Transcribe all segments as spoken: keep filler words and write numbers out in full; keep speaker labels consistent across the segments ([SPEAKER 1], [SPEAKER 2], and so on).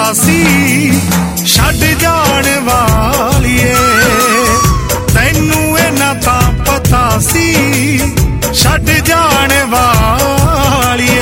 [SPEAKER 1] सी छड्ड जाण वालिए, तैनू इन्ना तां पता सी छड्ड जाण वालिए।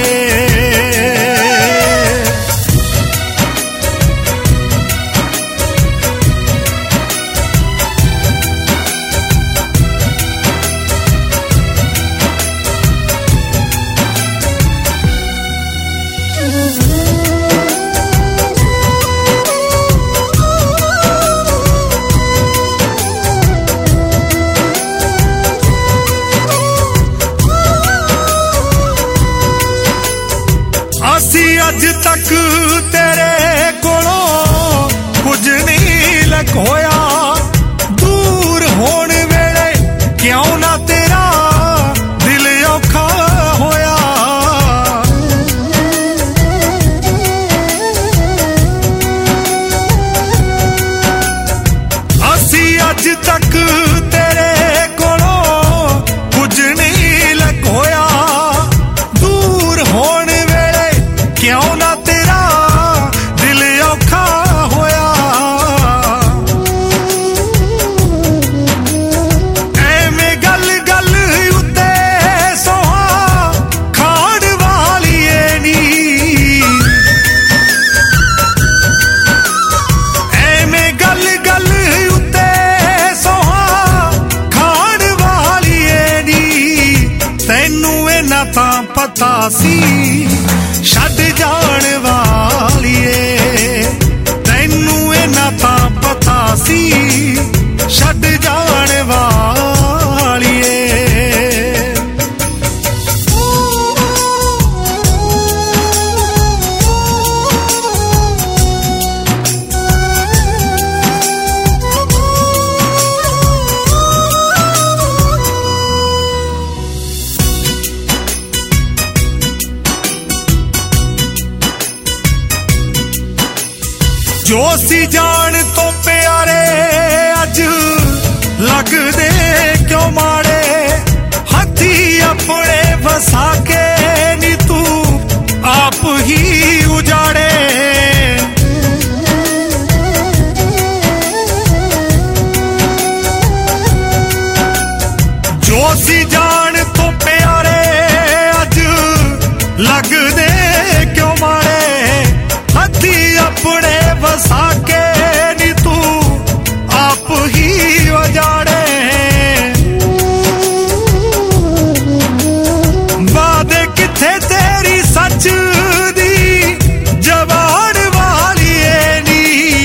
[SPEAKER 1] अज तक तेरे कोलों कुछ नहीं लकोया, दूर होने वेले क्यों ना तेरा दिल औखा होया। असी अज तक तेरे कोलों कुछ नहीं लकोया, दूर होने क्यों ना तेरा दिल औखा होया। एवें गल गल उत्ते सोहा खाड़ वालिए नी, एवें गल गल उत्ते सोहा खाड़ वालिए नी, तैनू इन्ना तां पता सी छड्ड जाण वालिए, तैनू इन्ना तां पता सी छड्ड जाण वालिए। जो सी जान तो प्यारे अज लगदे क्यों माड़े, हथी अपने वसा के नी तू आप ही उजाड़े। जो सी जान तो प्यारे अज लगदे क्यों माड़े, हथी अपने वसा के नी तू आप ही उजाड़े। वादे किथे तेरी सच दी जवान वालिए नी,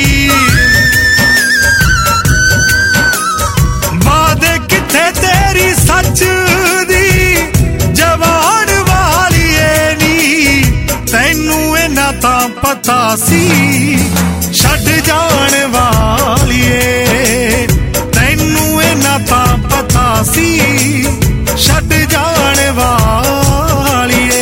[SPEAKER 1] वादे किथे तेरी सच दी जवान वालिए नी, तैनू इन्ना तां पता सी छड्ड जाण वालिए, तैनू इन्ना तां पता सी छड्ड जाण वालिए।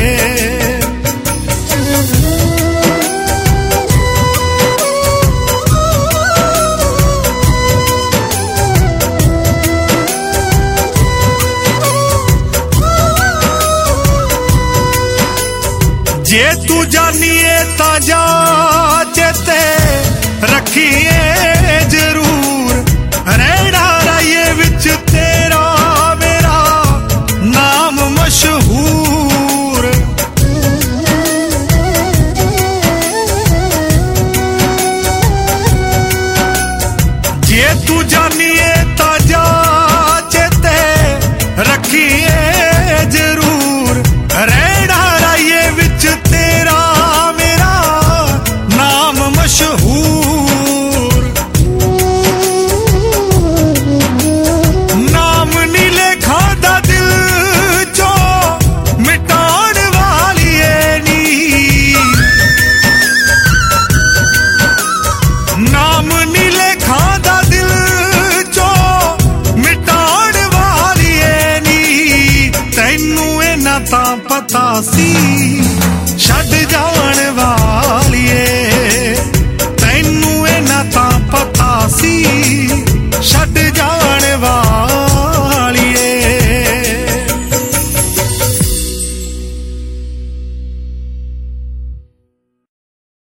[SPEAKER 1] जे तू जानिए ता जा चेते रखिए जरूर,